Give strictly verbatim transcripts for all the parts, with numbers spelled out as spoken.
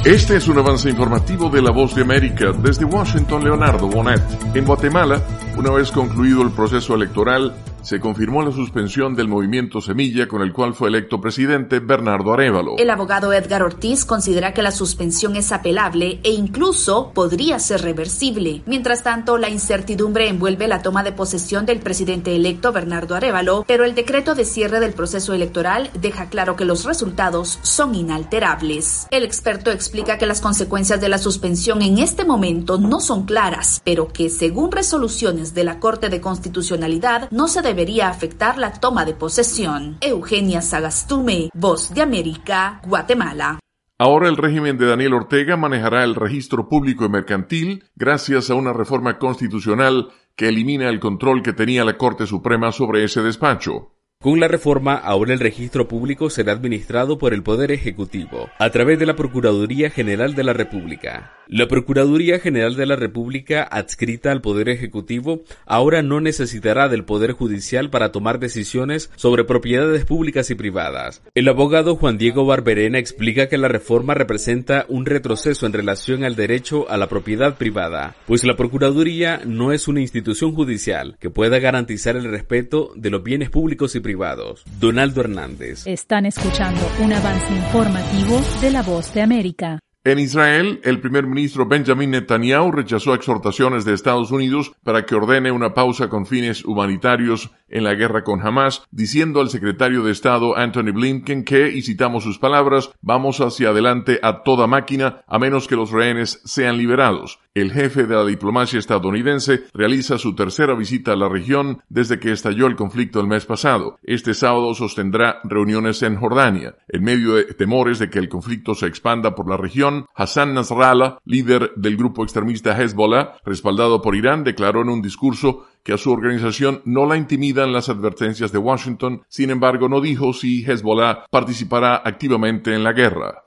Este es un avance informativo de La Voz de América. Desde Washington, Leonardo Bonet. En Guatemala, una vez concluido el proceso electoral, se confirmó la suspensión del movimiento Semilla con el cual fue electo presidente Bernardo Arévalo. El abogado Edgar Ortiz considera que la suspensión es apelable e incluso podría ser reversible. Mientras tanto, la incertidumbre envuelve la toma de posesión del presidente electo Bernardo Arévalo, pero el decreto de cierre del proceso electoral deja claro que los resultados son inalterables. El experto explica que las consecuencias de la suspensión en este momento no son claras, pero que según resoluciones de la Corte de Constitucionalidad no se debe debería afectar la toma de posesión. Eugenia Sagastume, Voz de América, Guatemala. Ahora el régimen de Daniel Ortega manejará el registro público y mercantil gracias a una reforma constitucional que elimina el control que tenía la Corte Suprema sobre ese despacho. Con la reforma, ahora el registro público será administrado por el Poder Ejecutivo, a través de la Procuraduría General de la República. La Procuraduría General de la República, adscrita al Poder Ejecutivo, ahora no necesitará del Poder Judicial para tomar decisiones sobre propiedades públicas y privadas. El abogado Juan Diego Barberena explica que la reforma representa un retroceso en relación al derecho a la propiedad privada, pues la Procuraduría no es una institución judicial que pueda garantizar el respeto de los bienes públicos y privados. Donaldo Hernández. Están escuchando un avance informativo de La Voz de América. En Israel, el primer ministro Benjamin Netanyahu rechazó exhortaciones de Estados Unidos para que ordene una pausa con fines humanitarios en la guerra con Hamas, diciendo al secretario de Estado Antony Blinken que, y citamos sus palabras, vamos hacia adelante a toda máquina a menos que los rehenes sean liberados. El jefe de la diplomacia estadounidense realiza su tercera visita a la región desde que estalló el conflicto el mes pasado. Este sábado sostendrá reuniones en Jordania. En medio de temores de que el conflicto se expanda por la región, Hassan Nasrallah, líder del grupo extremista Hezbollah, respaldado por Irán, declaró en un discurso que a su organización no la intimidan las advertencias de Washington. Sin embargo, no dijo si Hezbollah participará activamente en la guerra.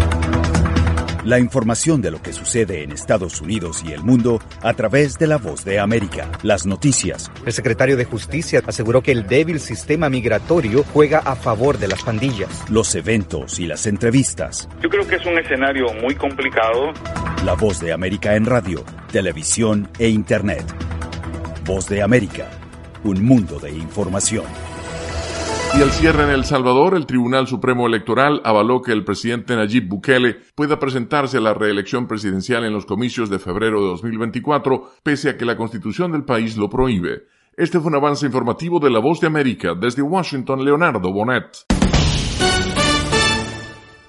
La información de lo que sucede en Estados Unidos y el mundo a través de La Voz de América. Las noticias. El secretario de Justicia aseguró que el débil sistema migratorio juega a favor de las pandillas. Los eventos y las entrevistas. Yo creo que es un escenario muy complicado. La Voz de América en radio, televisión e internet. Voz de América, un mundo de información. Y al cierre en El Salvador, el Tribunal Supremo Electoral avaló que el presidente Nayib Bukele pueda presentarse a la reelección presidencial en los comicios de febrero de dos mil veinticuatro, pese a que la Constitución del país lo prohíbe. Este fue un avance informativo de La Voz de América. Desde Washington, Leonardo Bonet.